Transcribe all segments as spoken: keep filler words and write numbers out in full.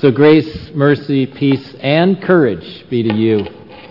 So grace, mercy, peace, and courage be to you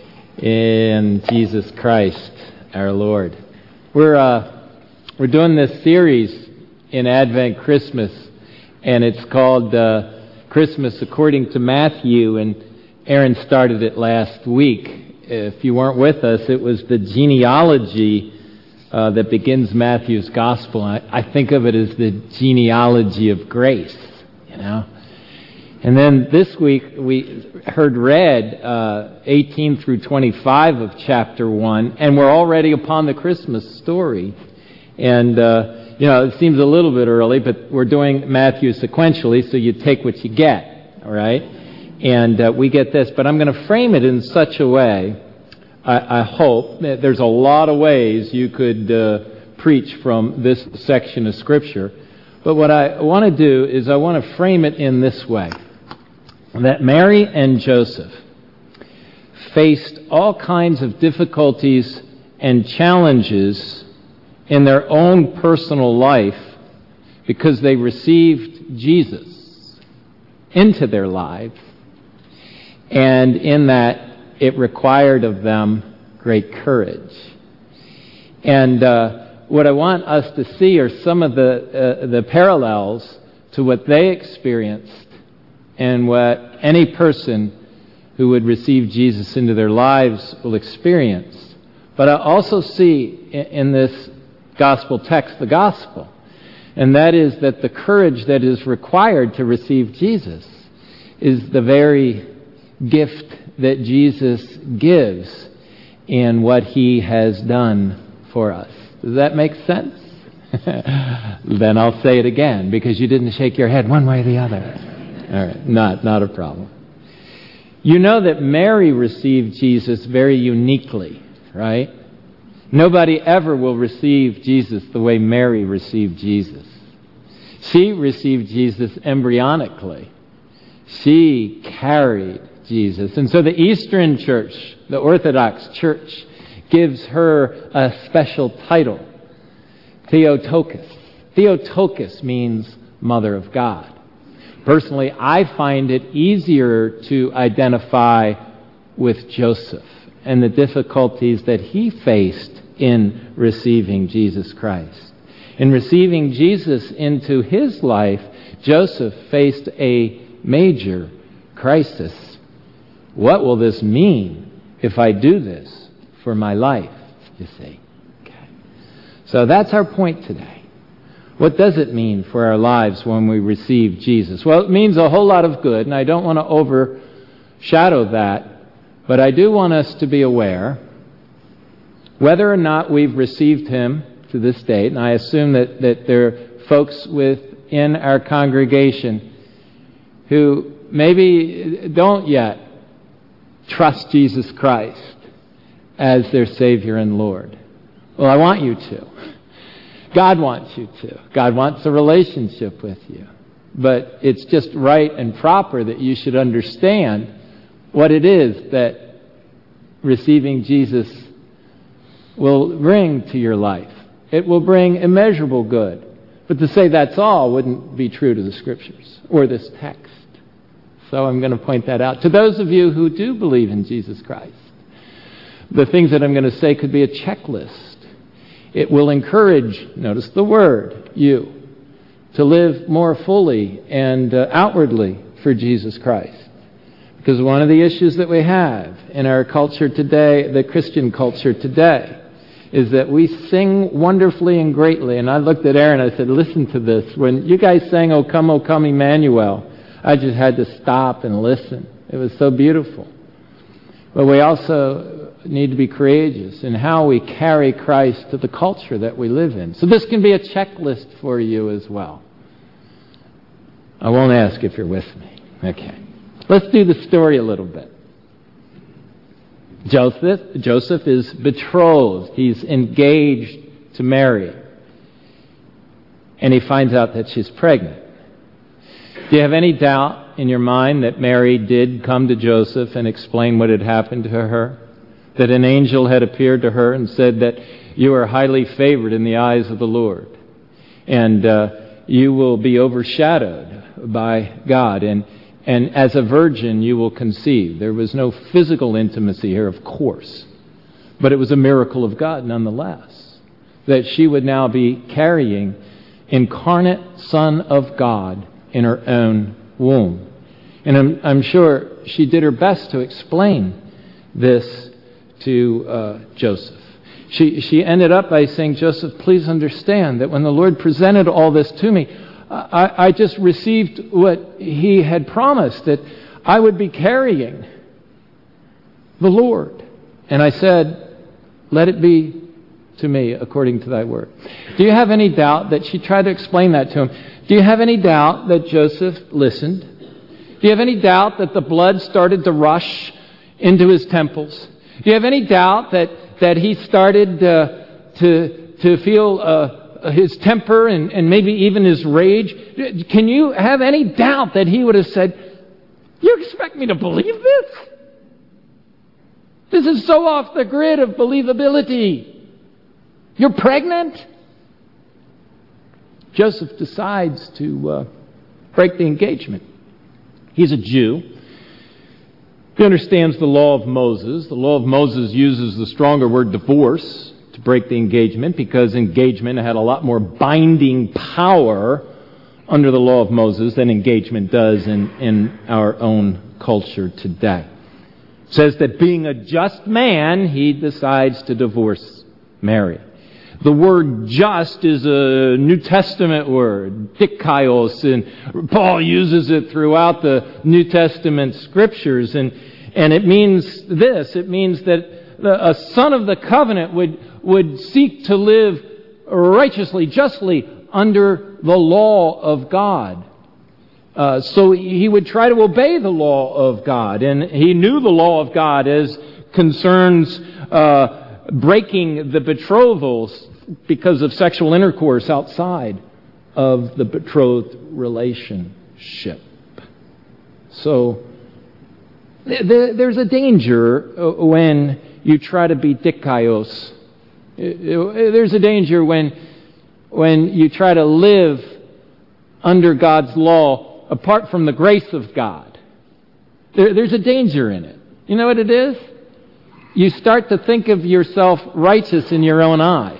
in Jesus Christ, our Lord. We're uh, we're doing this series in Advent Christmas, and it's called uh, Christmas According to Matthew, and Aaron started it last week. If you weren't with us, it was the genealogy uh, that begins Matthew's Gospel. I, I think of it as the genealogy of grace, you know. And then this week we heard read uh, eighteen through twenty-five of chapter one, and we're already upon the Christmas story. And, uh, you know, it seems a little bit early, but we're doing Matthew sequentially, so you take what you get, all right? And uh, we get this, but I'm going to frame it in such a way, I, I hope, that there's a lot of ways you could uh, preach from this section of Scripture. But what I want to do is I want to frame it in this way. That Mary and Joseph faced all kinds of difficulties and challenges in their own personal life because they received Jesus into their lives, and in that it required of them great courage. And uh, what I want us to see are some of the uh, the parallels to what they experienced and what any person who would receive Jesus into their lives will experience. But I also see in this gospel text the gospel, and that is that the courage that is required to receive Jesus is the very gift that Jesus gives in what he has done for us. Does that make sense? Then I'll say it again, because you didn't shake your head one way or the other. All right, not, not a problem. You know that Mary received Jesus very uniquely, right? Nobody ever will receive Jesus the way Mary received Jesus. She received Jesus embryonically. She carried Jesus. And so the Eastern Church, the Orthodox Church, gives her a special title, Theotokos. Theotokos means Mother of God. Personally, I find it easier to identify with Joseph and the difficulties that he faced in receiving Jesus Christ. In receiving Jesus into his life, Joseph faced a major crisis. What will this mean if I do this for my life, you see? Okay. So that's our point today. What does it mean for our lives when we receive Jesus? Well, it means a whole lot of good, and I don't want to overshadow that, but I do want us to be aware whether or not we've received him to this date, and I assume that, that there are folks within our congregation who maybe don't yet trust Jesus Christ as their Savior and Lord. Well, I want you to. God wants you to. God wants a relationship with you. But it's just right and proper that you should understand what it is that receiving Jesus will bring to your life. It will bring immeasurable good. But to say that's all wouldn't be true to the Scriptures or this text. So I'm going to point that out. To those of you who do believe in Jesus Christ, the things that I'm going to say could be a checklist. It will encourage, notice the word, you, to live more fully and uh, outwardly for Jesus Christ. Because one of the issues that we have in our culture today, the Christian culture today, is that we sing wonderfully and greatly. And I looked at Aaron and I said, listen to this. When you guys sang, O Come, O Come, Emmanuel, I just had to stop and listen. It was so beautiful. But we also need to be courageous in how we carry Christ to the culture that we live in. So this can be a checklist for you as well. I won't ask if you're with me. Okay. Let's do the story a little bit. Joseph, Joseph is betrothed. He's engaged to Mary. And he finds out that she's pregnant. Do you have any doubt in your mind that Mary did come to Joseph and explain what had happened to her? That an angel had appeared to her and said that you are highly favored in the eyes of the Lord, and uh, you will be overshadowed by God, and and as a virgin you will conceive. There was no physical intimacy here, of course, but it was a miracle of God nonetheless, that she would now be carrying incarnate Son of God in her own womb. And I'm, I'm sure she did her best to explain this to uh, Joseph. She, she ended up by saying, Joseph, please understand that when the Lord presented all this to me, I, I just received what he had promised, that I would be carrying the Lord. And I said, let it be to me according to thy word. Do you have any doubt that she tried to explain that to him? Do you have any doubt that Joseph listened? Do you have any doubt that the blood started to rush into his temples? Do you have any doubt that, that he started uh, to, to feel uh, his temper and, and maybe even his rage? Can you have any doubt that he would have said, you expect me to believe this? This is so off the grid of believability. You're pregnant? Joseph decides to uh, break the engagement. He's a Jew. He understands the law of Moses. The law of Moses uses the stronger word divorce to break the engagement, because engagement had a lot more binding power under the law of Moses than engagement does in, in our own culture today. It says that being a just man, he decides to divorce Mary. The word just is a New Testament word, dikaios, and Paul uses it throughout the New Testament scriptures. And, and it means this, it means that the, a son of the covenant would, would seek to live righteously, justly under the law of God. Uh, so he would try to obey the law of God. And he knew the law of God as concerns uh, breaking the betrothals because of sexual intercourse outside of the betrothed relationship. So th- th- there's a danger when you try to be dikaios. There's a danger when, when you try to live under God's law apart from the grace of God. There, there's a danger in it. You know what it is? You start to think of yourself righteous in your own eyes.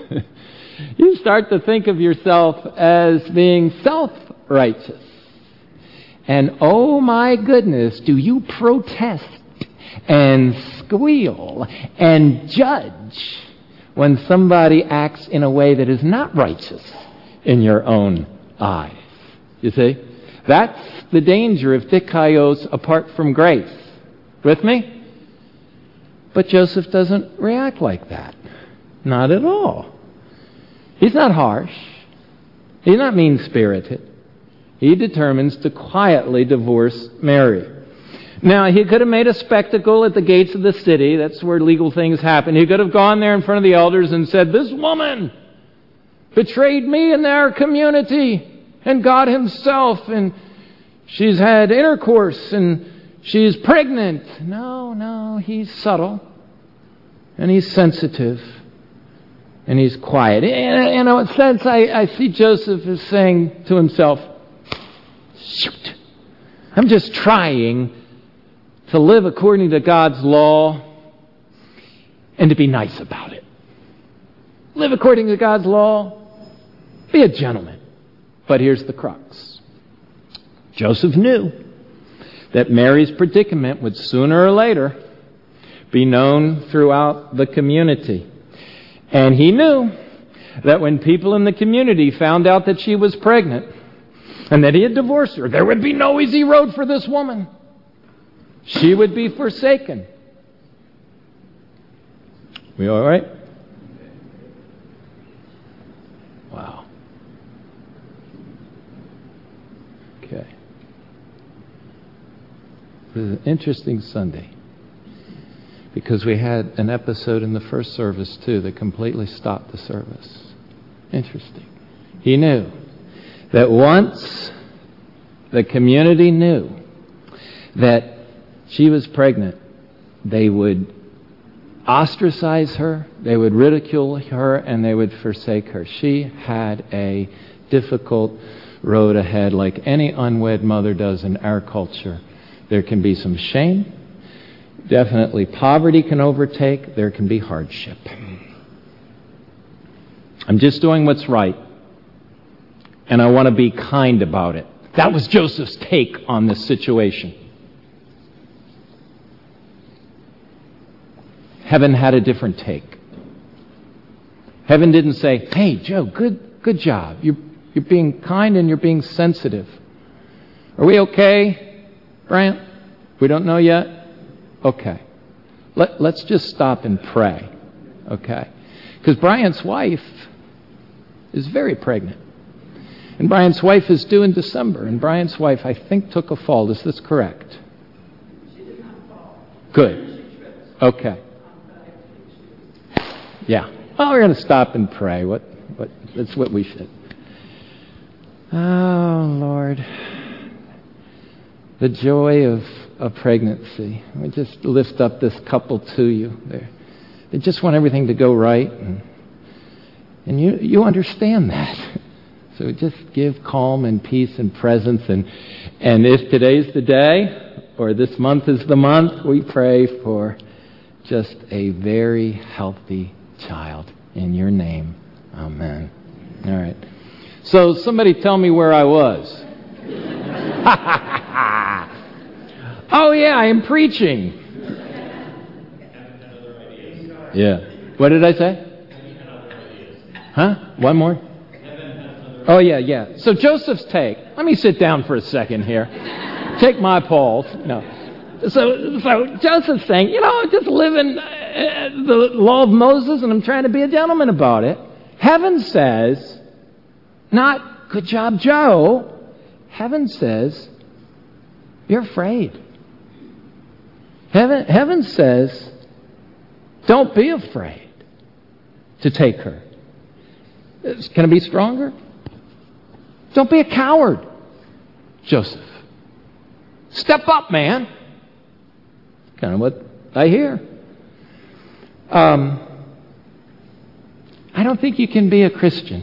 You start to think of yourself as being self-righteous. And oh my goodness, do you protest and squeal and judge when somebody acts in a way that is not righteous in your own eyes. You see? That's the danger of dikaios apart from grace. With me? But Joseph doesn't react like that. Not at all. He's not harsh. He's not mean-spirited. He determines to quietly divorce Mary. Now, he could have made a spectacle at the gates of the city. That's where legal things happen. He could have gone there in front of the elders and said, "This woman betrayed me and our community and God himself, and she's had intercourse and she's pregnant." No, no, he's subtle and he's sensitive. And he's quiet. In a sense, I, I see Joseph as saying to himself, shoot, I'm just trying to live according to God's law and to be nice about it. Live according to God's law. Be a gentleman. But here's the crux. Joseph knew that Mary's predicament would sooner or later be known throughout the community. And he knew that when people in the community found out that she was pregnant and that he had divorced her, there would be no easy road for this woman. She would be forsaken. We all right? Wow. Okay. This is an interesting Sunday, because we had an episode in the first service, too, that completely stopped the service. Interesting. He knew that once the community knew that she was pregnant, they would ostracize her, they would ridicule her, and they would forsake her. She had a difficult road ahead like any unwed mother does in our culture. There can be some shame. Definitely poverty can overtake. There can be hardship. I'm just doing what's right. And I want to be kind about it. That was Joseph's take on this situation. Heaven had a different take. Heaven didn't say, hey, Joe, good good job. You're, you're being kind and you're being sensitive. Are we okay, Bryant? We don't know yet? Okay. Let, let's just stop and pray. Okay? Because Bryant's wife is very pregnant. And Bryant's wife is due in December. And Bryant's wife, I think, took a fall. Is this correct? She did not fall. Good. Okay. Yeah. Well, we're going to stop and pray. What? What? That's what we should. Oh, Lord. The joy of, of pregnancy. We just lift up this couple to you. They're, they just want everything to go right. And, and you, you understand that. So just give calm and peace and presence. And, and if today's the day, or this month is the month, we pray for just a very healthy child. In your name, amen. All right. So somebody tell me where I was. Oh, yeah, I am preaching. Yeah. What did I say? Huh? One more? Oh, yeah, yeah. So Joseph's take. Let me sit down for a second here. Take my pulse. No. So, so Joseph's saying, you know, just living uh, the law of Moses, and I'm trying to be a gentleman about it. Heaven says, not, good job, Joe. Heaven says, you're afraid. Heaven, heaven says, don't be afraid to take her. Can it be stronger? Don't be a coward, Joseph. Step up, man. Kind of what I hear. Um, I don't think you can be a Christian.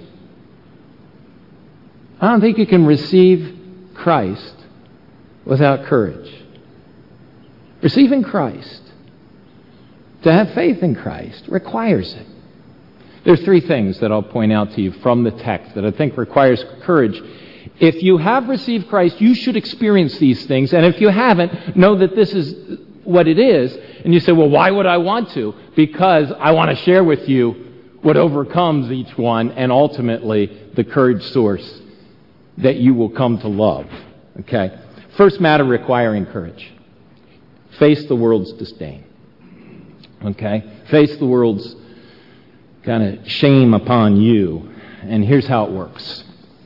I don't think you can receive Christ without courage. Receiving Christ, to have faith in Christ, requires it. There are three things that I'll point out to you from the text that I think requires courage. If you have received Christ, you should experience these things. And if you haven't, know that this is what it is. And you say, well, why would I want to? Because I want to share with you what overcomes each one and ultimately the courage source that you will come to love. Okay? First matter requiring courage. Face the world's disdain. Okay? Face the world's kind of shame upon you. And here's how it works.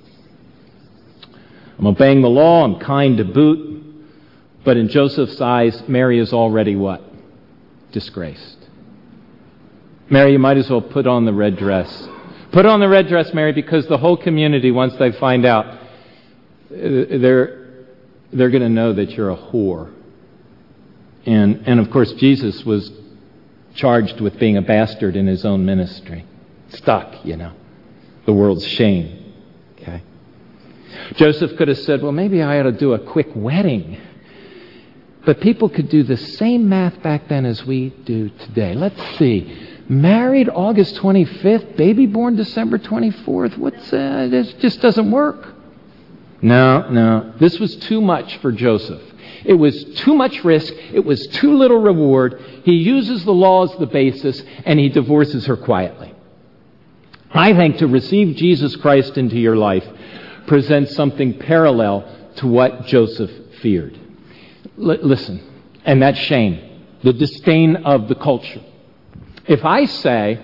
I'm obeying the law. I'm kind to boot. But in Joseph's eyes, Mary is already what? Disgraced. Mary, you might as well put on the red dress. Put on the red dress, Mary, because the whole community, once they find out, they're, they're going to know that you're a whore. And, and of course, Jesus was charged with being a bastard in his own ministry. Stuck, you know. The world's shame. Okay. Joseph could have said, well, maybe I ought to do a quick wedding. But people could do the same math back then as we do today. Let's see. Married August twenty-fifth, baby born December twenty-fourth. What's uh, this just doesn't work. No, no. This was too much for Joseph. It was too much risk. It was too little reward. He uses the law as the basis, and he divorces her quietly. I think to receive Jesus Christ into your life presents something parallel to what Joseph feared. L- listen, and that's shame, the disdain of the culture. If I say,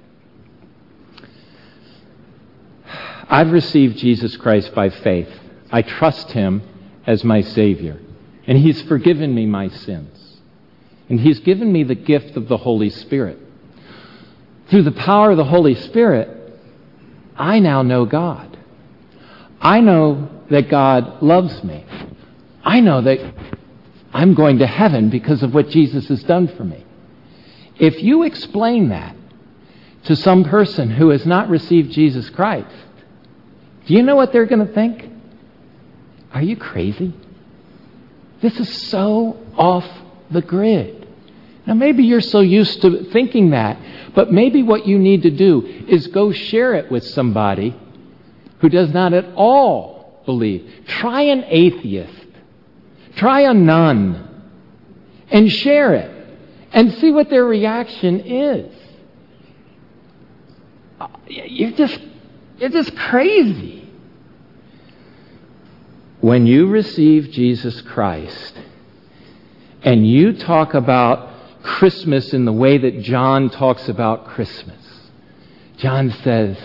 I've received Jesus Christ by faith, I trust him as my Savior, and he's forgiven me my sins, and he's given me the gift of the Holy Spirit. Through the power of the Holy Spirit, I now know God. I know that God loves me. I know that I'm going to heaven because of what Jesus has done for me. If you explain that to some person who has not received Jesus Christ, do you know what they're going to think? Are you crazy? This is so off the grid. Now, maybe you're so used to thinking that, but maybe what you need to do is go share it with somebody who does not at all believe. Try an atheist. Try a nun. And share it. And see what their reaction is. You're just, you're just crazy. When you receive Jesus Christ and you talk about Christmas in the way that John talks about Christmas, John says,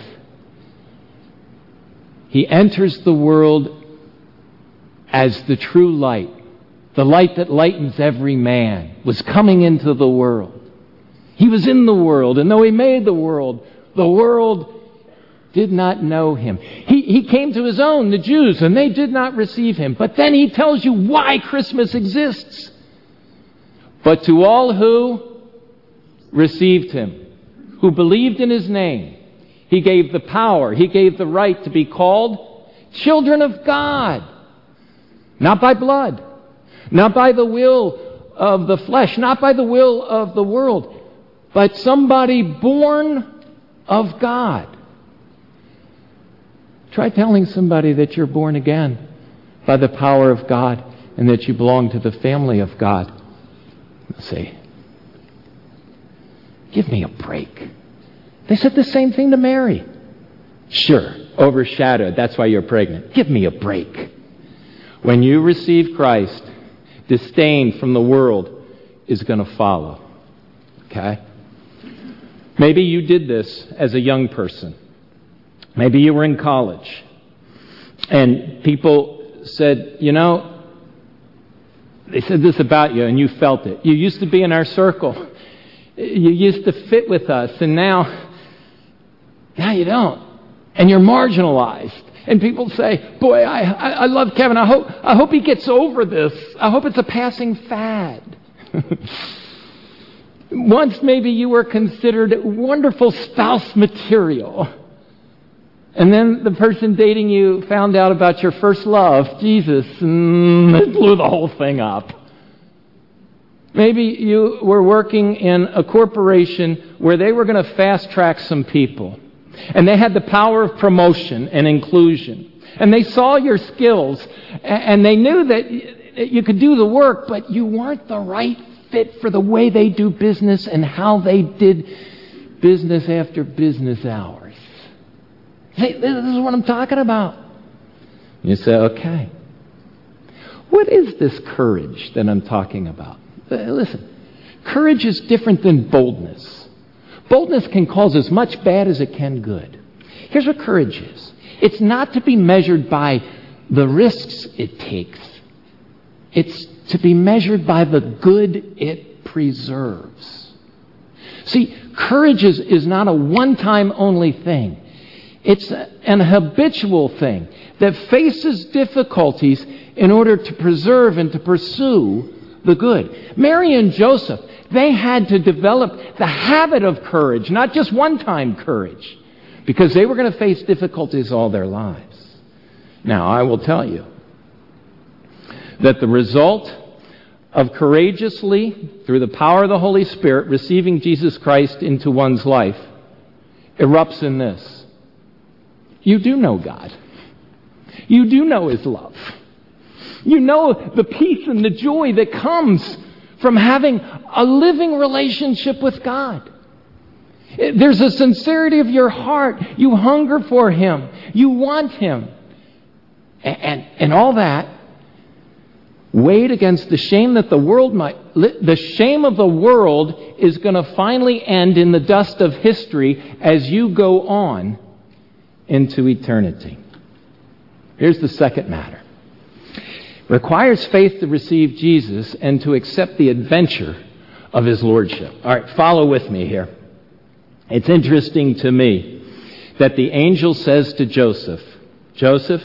He enters the world as the true light, the light that lightens every man, was coming into the world. He was in the world, and though He made the world, the world did not know Him. He, he came to His own, the Jews, and they did not receive Him. But then He tells you why Christmas exists. But to all who received Him, who believed in His name, He gave the power, He gave the right to be called children of God. Not by blood, not by the will of the flesh, not by the will of the world, but somebody born of God. Try telling somebody that you're born again by the power of God and that you belong to the family of God. They'll say, give me a break. They said the same thing to Mary. Sure, overshadowed. That's why you're pregnant. Give me a break. When you receive Christ, disdain from the world is going to follow. Okay? Maybe you did this as a young person. Maybe you were in college. And people said, you know, they said this about you and you felt it. You used to be in our circle. You used to fit with us. And now, now you don't. And you're marginalized. And people say, boy, I, I, I love Kevin. I hope, I hope he gets over this. I hope it's a passing fad. Once maybe you were considered wonderful spouse material. And then the person dating you found out about your first love, Jesus, and it blew the whole thing up. Maybe you were working in a corporation where they were going to fast track some people. And they had the power of promotion and inclusion. And they saw your skills, and they knew that you could do the work, but you weren't the right fit for the way they do business and how they did business after business hours. Hey, this is what I'm talking about. You say, okay, what is this courage that I'm talking about? Listen, courage is different than boldness. Boldness can cause as much bad as it can good. Here's what courage is. It's not to be measured by the risks it takes. It's to be measured by the good it preserves. See, courage is, is not a one-time only thing. It's a, an habitual thing that faces difficulties in order to preserve and to pursue the good. Mary and Joseph, they had to develop the habit of courage, not just one-time courage, because they were going to face difficulties all their lives. Now, I will tell you that the result of courageously, through the power of the Holy Spirit, receiving Jesus Christ into one's life erupts in this. You do know God. You do know His love. You know the peace and the joy that comes from having a living relationship with God. There's a sincerity of your heart. You hunger for Him. You want Him. And, and, and all that weighed against the shame that the world might... The shame of the world is going to finally end in the dust of history as you go on into eternity. Here's the second matter. Requires faith to receive Jesus and to accept the adventure of His Lordship. All right, follow with me here. It's interesting to me that the angel says to Joseph, Joseph,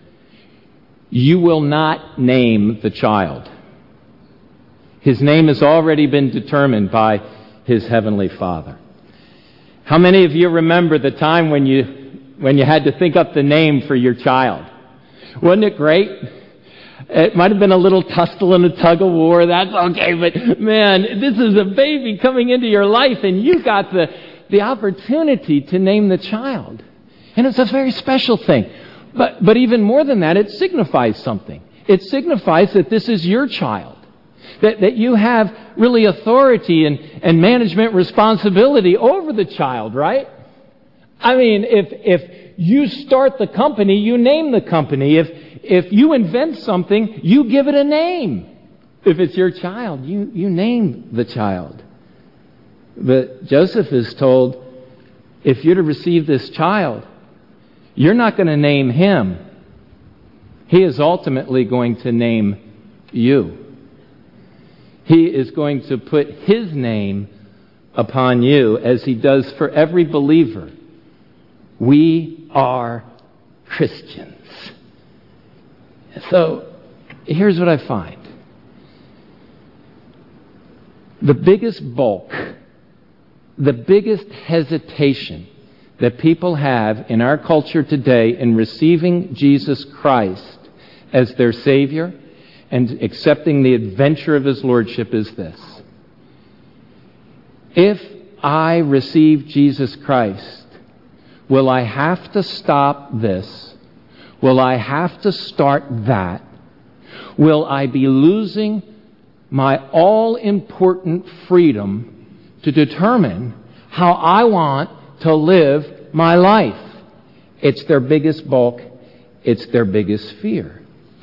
you will not name the child. His name has already been determined by His Heavenly Father. How many of you remember the time when you when you had to think up the name for your child? Wasn't it great? It might have been a little tussle and a tug of war. That's okay, but man, this is a baby coming into your life, and you got the, the opportunity to name the child. And it's a very special thing. But, but even more than that, it signifies something. It signifies that this is your child. That, that you have really authority and, and management responsibility over the child, right? I mean, if, if you start the company, you name the company. If, if you invent something, you give it a name. If it's your child, you, you name the child. But Joseph is told, if you're to receive this child, you're not going to name him. He is ultimately going to name you. He is going to put his name upon you, as he does for every believer. We are Christians. So, here's what I find. The biggest bulk, the biggest hesitation that people have in our culture today in receiving Jesus Christ as their Savior and accepting the adventure of His Lordship is this. If I receive Jesus Christ, will I have to stop this? Will I have to start that? Will I be losing my all-important freedom to determine how I want to live my life? It's their biggest bulk. It's their biggest fear.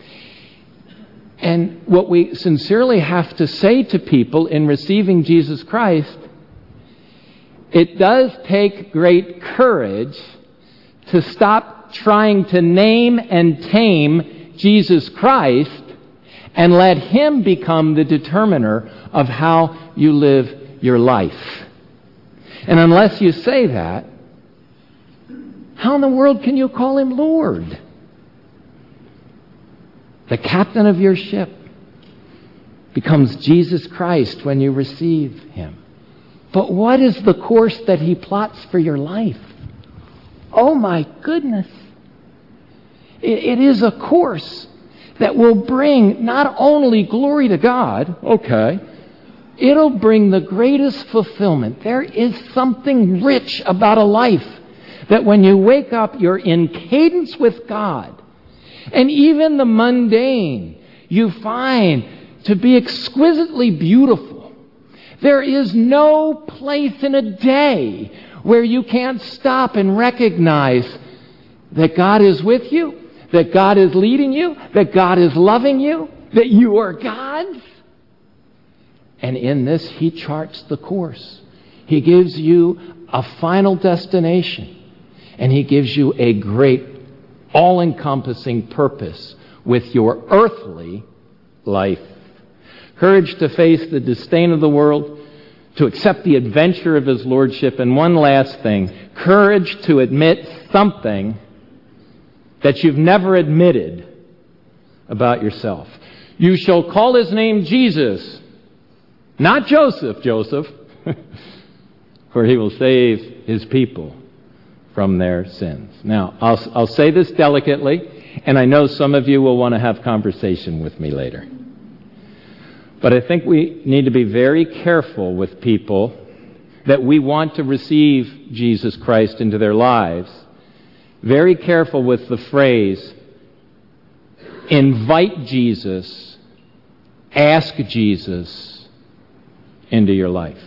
And what we sincerely have to say to people in receiving Jesus Christ, it does take great courage to stop trying to name and tame Jesus Christ and let Him become the determiner of how you live your life. And unless you say that, how in the world can you call Him Lord? The captain of your ship becomes Jesus Christ when you receive Him. But what is the course that He plots for your life? Oh my goodness. It, it is a course that will bring not only glory to God, okay, it'll bring the greatest fulfillment. There is something rich about a life that when you wake up, you're in cadence with God. And even the mundane, you find to be exquisitely beautiful. There is no place in a day where you can't stop and recognize that God is with you, that God is leading you, that God is loving you, that you are God's. And in this, He charts the course. He gives you a final destination. And He gives you a great, all-encompassing purpose with your earthly life. Courage to face the disdain of the world, to accept the adventure of His Lordship, and one last thing, courage to admit something that you've never admitted about yourself. You shall call His name Jesus, not Joseph, Joseph, for He will save His people from their sins. Now, I'll, I'll say this delicately, and I know some of you will want to have conversation with me later. But I think we need to be very careful with people that we want to receive Jesus Christ into their lives. Very careful with the phrase, invite Jesus, ask Jesus into your life.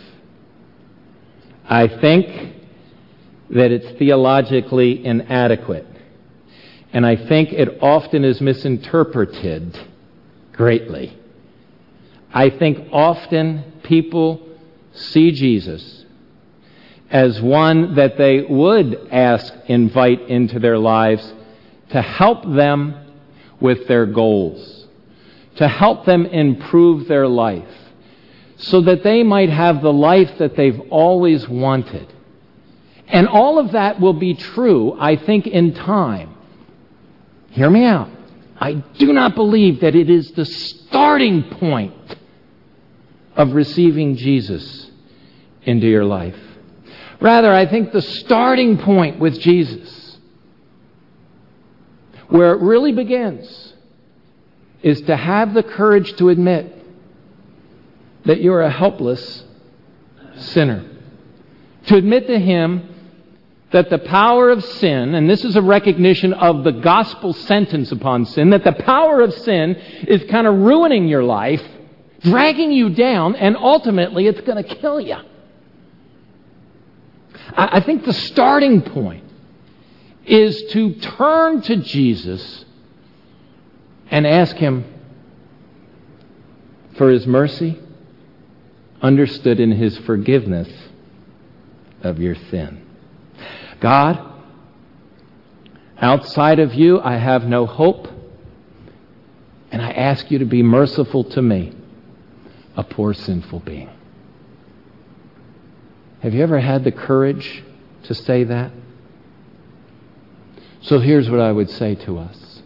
I think that it's theologically inadequate. And I think it often is misinterpreted greatly. I think often people see Jesus as one that they would ask, invite into their lives to help them with their goals, to help them improve their life, so that they might have the life that they've always wanted. And all of that will be true, I think, in time. Hear me out. I do not believe that it is the starting point of receiving Jesus into your life. Rather, I think the starting point with Jesus, where it really begins, is to have the courage to admit that you're a helpless sinner. To admit to Him that the power of sin, and this is a recognition of the gospel sentence upon sin, that the power of sin is kind of ruining your life, dragging you down, and ultimately it's going to kill you. I think the starting point is to turn to Jesus and ask Him for His mercy, understood in His forgiveness of your sin. God, outside of You, I have no hope, and I ask You to be merciful to me, a poor sinful being. Have you ever had the courage to say that? So here's what I would say to us.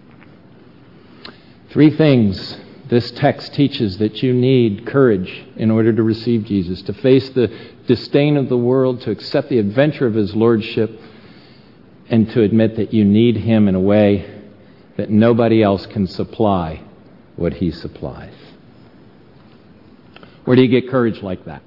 Three things this text teaches that you need courage in order to receive Jesus, to face the disdain of the world, to accept the adventure of His Lordship, and to admit that you need Him in a way that nobody else can supply what He supplies. Where do you get courage like that?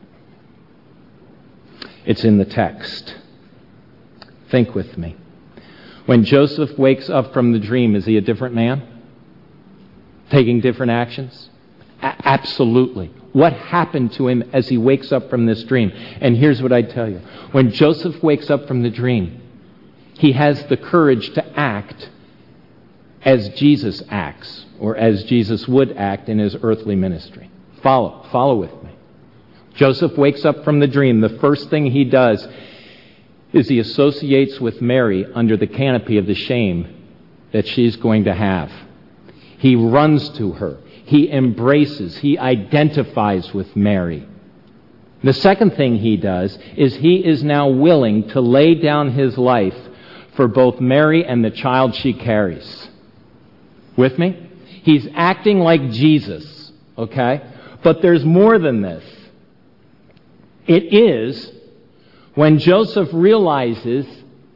It's in the text. Think with me. When Joseph wakes up from the dream, is he a different man? Taking different actions? A- absolutely. What happened to him as he wakes up from this dream? And here's what I tell you. When Joseph wakes up from the dream, he has the courage to act as Jesus acts, or as Jesus would act in His earthly ministry. Follow. Follow with me. Joseph wakes up from the dream. The first thing he does is he associates with Mary under the canopy of the shame that she's going to have. He runs to her. He embraces. He identifies with Mary. The second thing he does is he is now willing to lay down his life for both Mary and the child she carries. With me? He's acting like Jesus, okay? But there's more than this. It is when Joseph realizes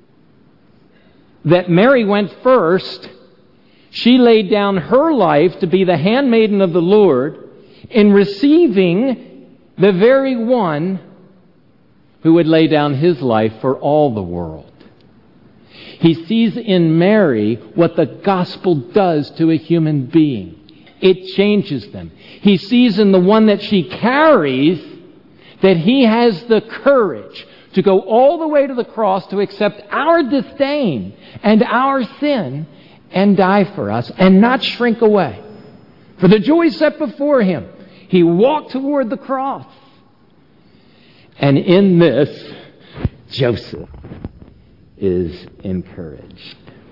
that Mary went first, she laid down her life to be the handmaiden of the Lord in receiving the very one who would lay down His life for all the world. He sees in Mary what the gospel does to a human being. It changes them. He sees in the one that she carries that He has the courage to go all the way to the cross to accept our disdain and our sin and die for us and not shrink away. For the joy set before Him, He walked toward the cross. And in this, Joseph is encouraged.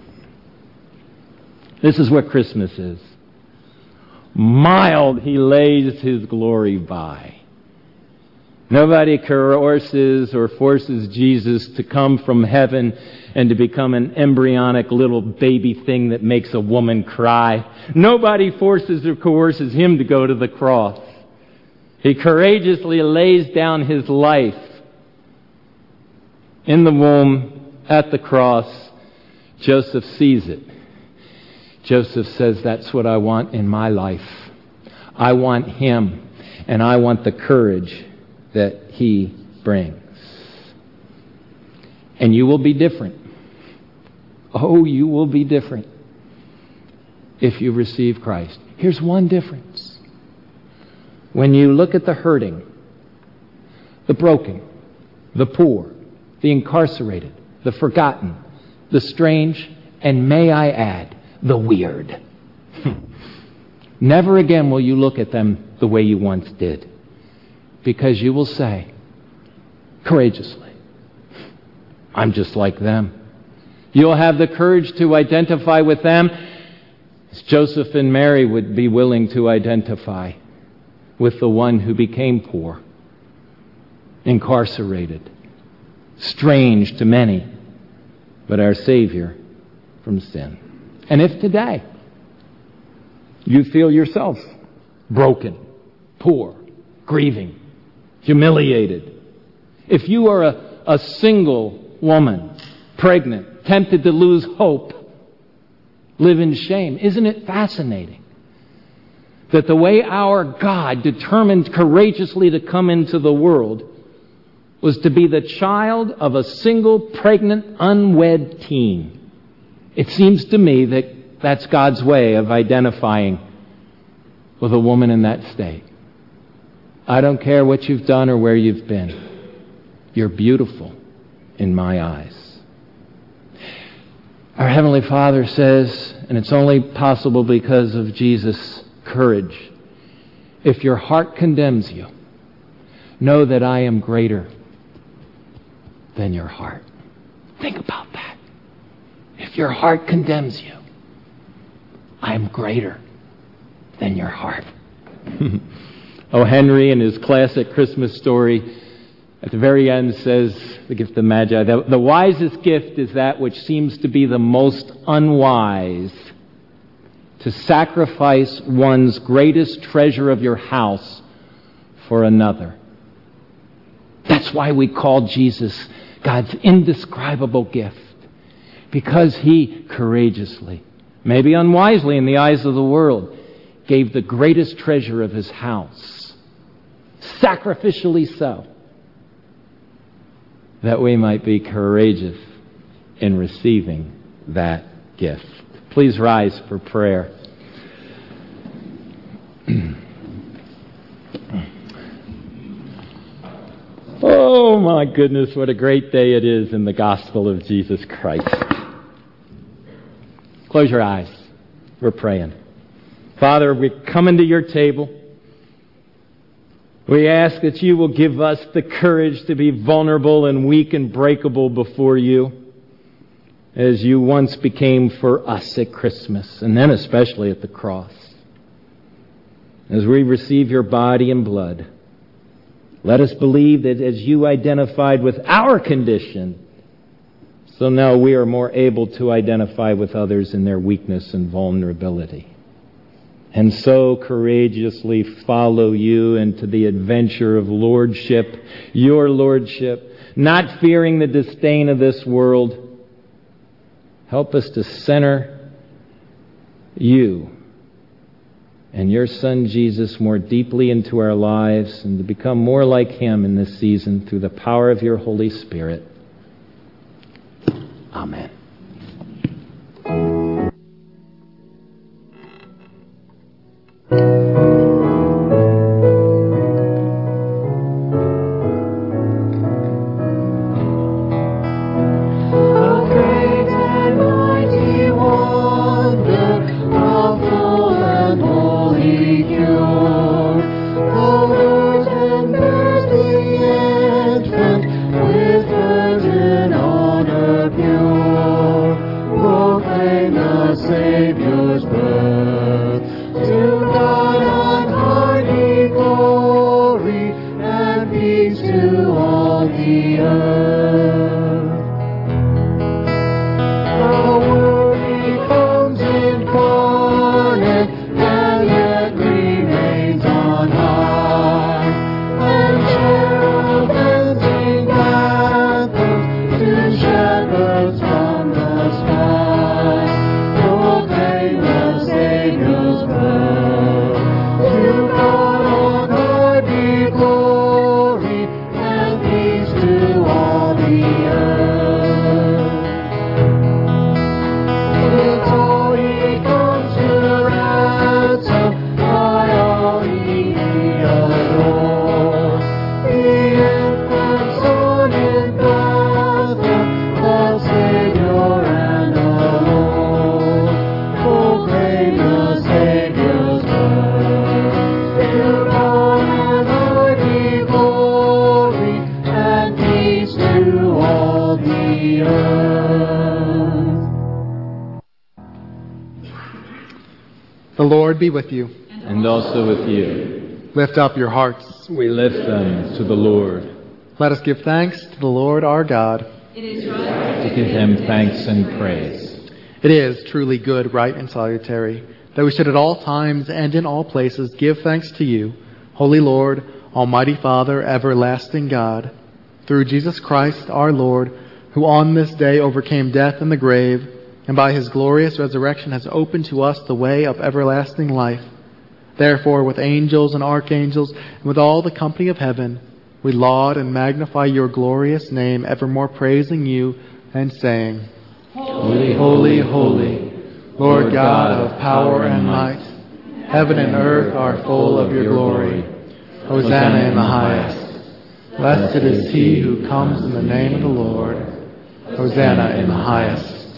This is what Christmas is. Mild He lays His glory by. Nobody coerces or forces Jesus to come from heaven and to become an embryonic little baby thing that makes a woman cry. Nobody forces or coerces Him to go to the cross. He courageously lays down His life in the womb, at the cross. Joseph sees it. Joseph says, that's what I want in my life. I want Him, and I want the courage that He brings. And you will be different. Oh, you will be different if you receive Christ. Here's one difference. When you look at the hurting, the broken, the poor, the incarcerated, the forgotten, the strange, and may I add, the weird. Never again will you look at them the way you once did. Because you will say, courageously, I'm just like them. You'll have the courage to identify with them as Joseph and Mary would be willing to identify with the one who became poor, incarcerated, strange to many, but our Savior from sin. And if today you feel yourself broken, poor, grieving, humiliated, if you are a, a single woman, pregnant, tempted to lose hope, live in shame, isn't it fascinating that the way our God determined courageously to come into the world was to be the child of a single pregnant, unwed teen. It seems to me that that's God's way of identifying with a woman in that state. I don't care what you've done or where you've been. You're beautiful in my eyes. Our Heavenly Father says, and it's only possible because of Jesus' courage, if your heart condemns you, know that I am greater than your heart. Think about that. If your heart condemns you, I am greater than your heart. O. Henry, in his classic Christmas story, at the very end says, the gift of Magi, the, the wisest gift is that which seems to be the most unwise, to sacrifice one's greatest treasure of your house for another. That's why we call Jesus God's indescribable gift, because he courageously, maybe unwisely in the eyes of the world, gave the greatest treasure of his house, sacrificially so, that we might be courageous in receiving that gift. Please rise for prayer. Oh my goodness, what a great day it is in the gospel of Jesus Christ. Close your eyes. We're praying. Father, we come into your table. We ask that you will give us the courage to be vulnerable and weak and breakable before you, as you once became for us at Christmas, and then especially at the cross. As we receive your body and blood, let us believe that as you identified with our condition, so now we are more able to identify with others in their weakness and vulnerability. And so courageously follow you into the adventure of lordship, your lordship, not fearing the disdain of this world. Help us to center you and your Son Jesus more deeply into our lives and to become more like him in this season through the power of your Holy Spirit. Amen. The Lord be with you. And also with you. Lift up your hearts. We lift them to the Lord. Let us give thanks to the Lord our God. It is right To give him thanks and praise. It is truly good, right, and salutary that we should at all times and in all places give thanks to you, Holy Lord, Almighty Father, everlasting God, through Jesus Christ our Lord, who on this day overcame death and the grave, and by his glorious resurrection has opened to us the way of everlasting life. Therefore, with angels and archangels, and with all the company of heaven, we laud and magnify your glorious name, evermore praising you and saying, Holy, holy, holy, Lord God of power and might, heaven and earth are full of your glory. Hosanna in the highest. Blessed is he who comes in the name of the Lord. Hosanna in the highest.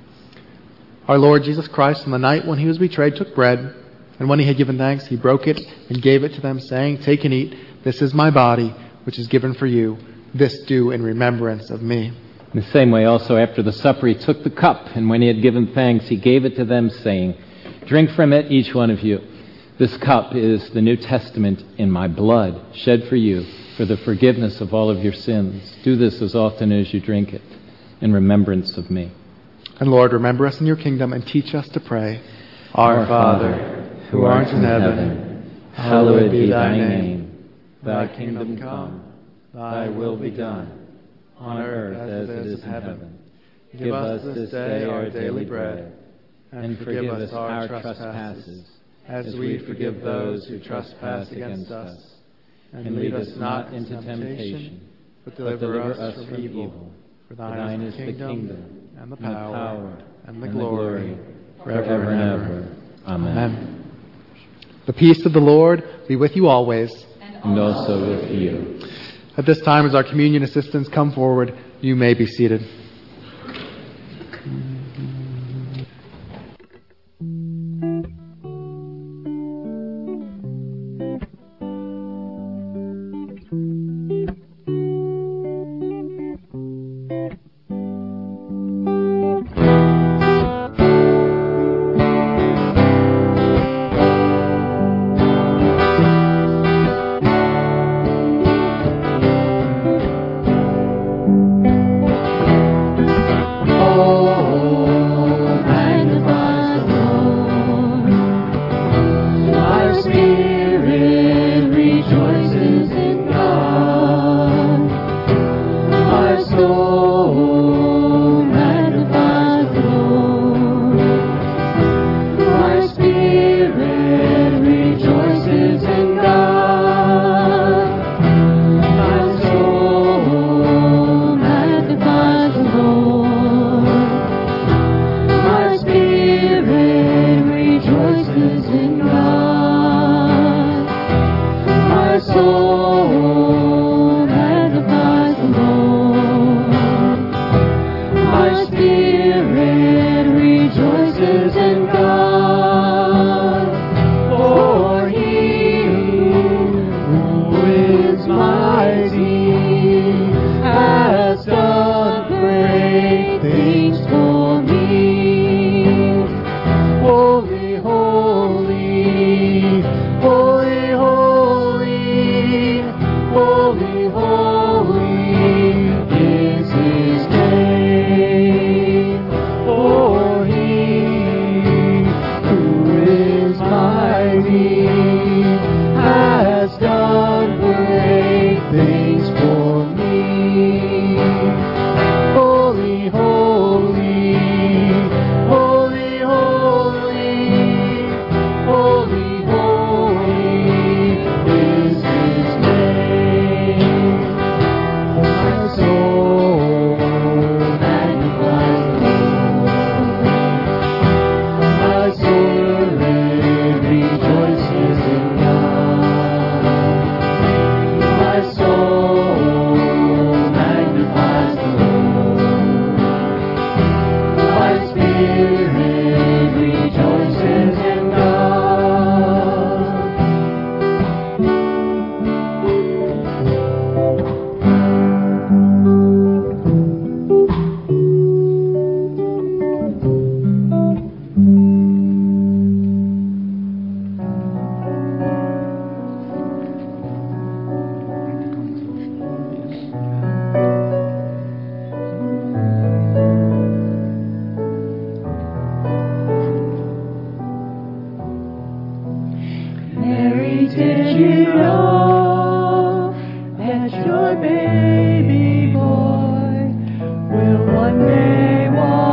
Our Lord Jesus Christ, on the night when he was betrayed, took bread, and when he had given thanks, he broke it and gave it to them, saying, Take and eat. This is my body, which is given for you. This do in remembrance of me. In the same way also after the supper he took the cup, and when he had given thanks he gave it to them, saying, Drink from it, each one of you. This cup is the New Testament in my blood, shed for you, for the forgiveness of all of your sins. Do this as often as you drink it, in remembrance of me. And Lord, remember us in your kingdom and teach us to pray. Our Father, who art in heaven, hallowed be thy name. Thy kingdom come, thy will be done, on earth as it is in heaven. Give us this day our daily bread, and forgive us our trespasses, as we forgive those who trespass against us. And lead us not into temptation, but deliver us from evil. For thine is the kingdom, and the power, and the glory, forever and ever. Amen. Amen. The peace of the Lord be with you always. And also with you. At this time, as our communion assistants come forward, you may be seated.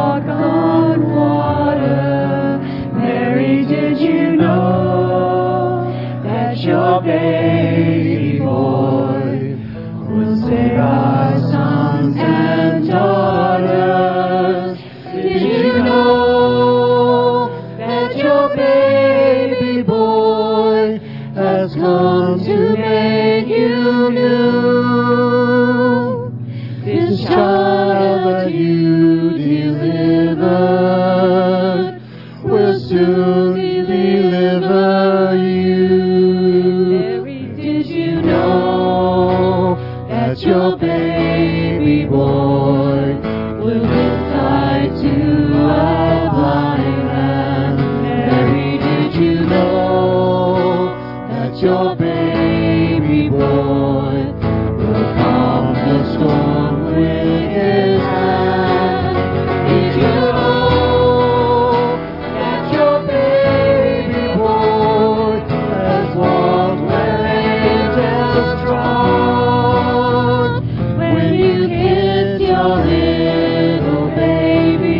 Did you know your baby boy will save our sons and daughters. Did you know that your baby boy has come to make you new? This child that you delivered will soon deliver you. Mary, did you know that your baby boy will give sight to a blind man? Mary, did you know that your baby boy will calm the storm with his hand? Did you know that your baby boy has walked where angels trod? When you kiss your little baby,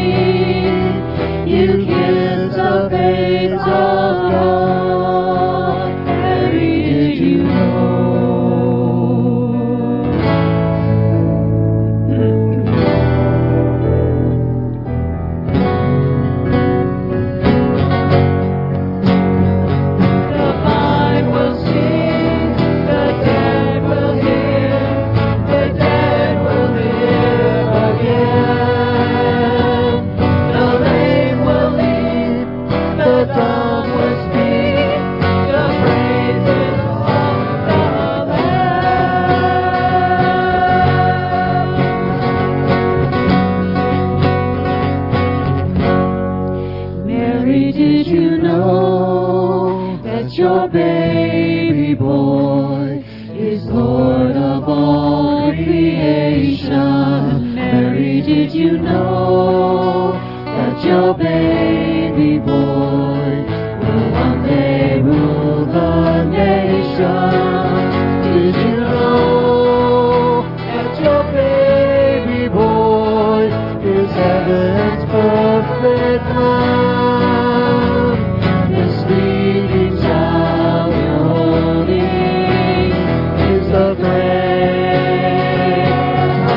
you kiss the face of God. Mary, did you know? The blind will see, the dead will hear, the dead will live again. The lame will leap, the dumb will speak, the praises of the Lamb. Mary, did you know that your baby boy is Lord of all creation? Mary, did you know that your baby boy will one day rule the nations? Did you know that your baby boy is heaven's perfect Lamb? The sleeping child you're holding is the great I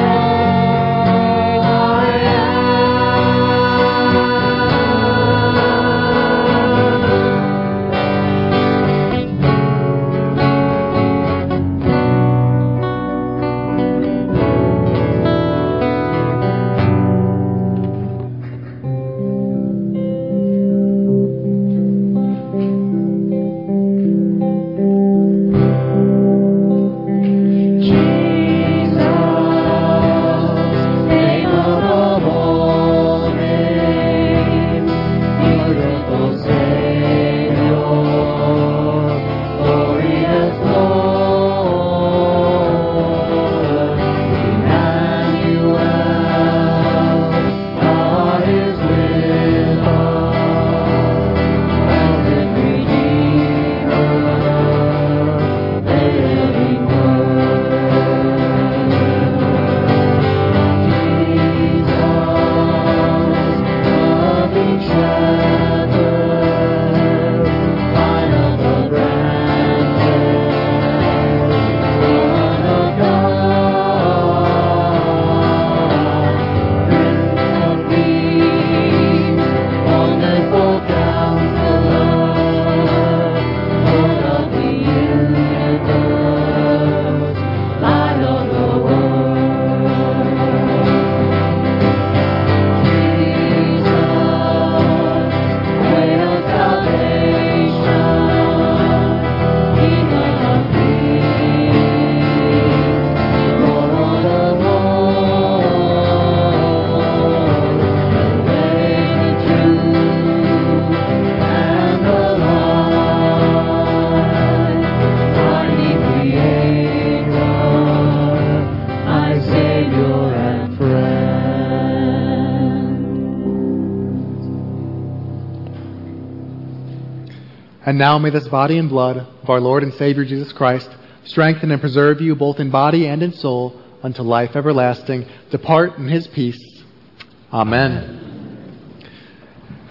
And now may this body and blood of our Lord and Savior Jesus Christ strengthen and preserve you both in body and in soul unto life everlasting. Depart in his peace. Amen. Amen.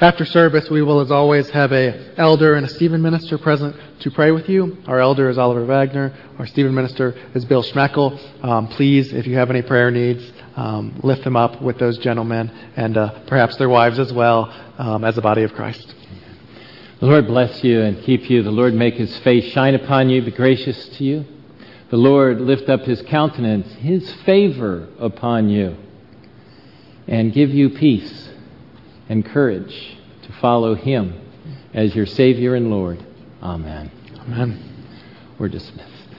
After service, we will, as always, have a elder and a Stephen minister present to pray with you. Our elder is Oliver Wagner. Our Stephen minister is Bill Schmeckel. Um, please, if you have any prayer needs, um, lift them up with those gentlemen and uh, perhaps their wives as well um, as the body of Christ. The Lord bless you and keep you. The Lord make his face shine upon you, be gracious to you. The Lord lift up his countenance, his favor upon you, and give you peace and courage to follow him as your Savior and Lord. Amen. Amen. We're dismissed.